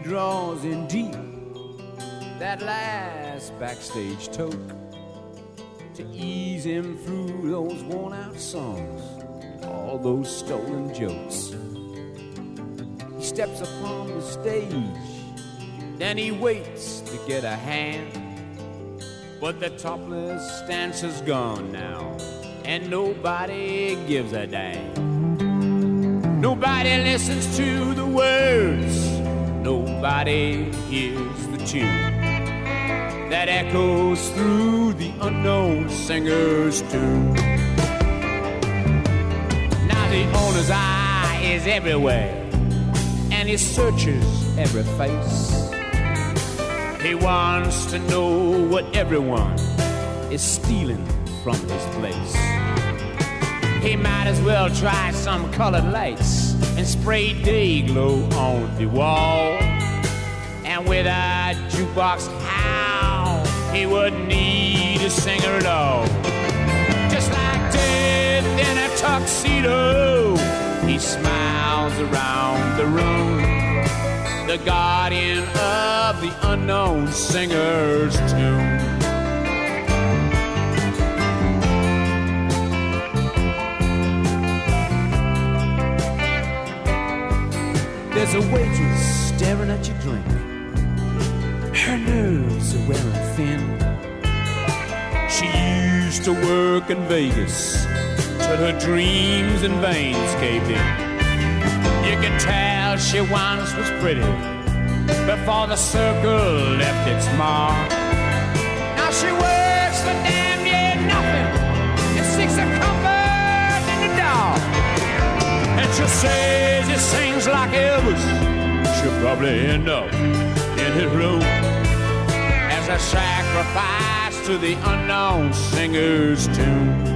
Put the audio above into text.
draws in deep that last backstage toke to ease him through those worn-out songs, all those stolen jokes. He steps upon the stage, then he waits to get a hand, but the topless dancer's gone now, and nobody gives a damn. Nobody listens to the words, nobody hears the tune that echoes through the unknown singer's tune. Now the owner's eye is everywhere, and he searches every face. He wants to know what everyone is stealing from his place. He might as well try some colored lights and spray day glow on the wall. And with a jukebox, how he wouldn't need a singer at all. Just like death in a tuxedo, he smiles around the room, the guardian of the unknown singer's tune. There's a waitress staring at your drink. Her nerves are wearing thin. She used to work in Vegas till her dreams and veins caved in. You can tell she once was pretty before the circle left its mark. Now she works for damn near nothing and seeks a comfort in the dark. And she says he sings like Elvis. She'll probably end up in his room as a sacrifice to the unknown singer's tune.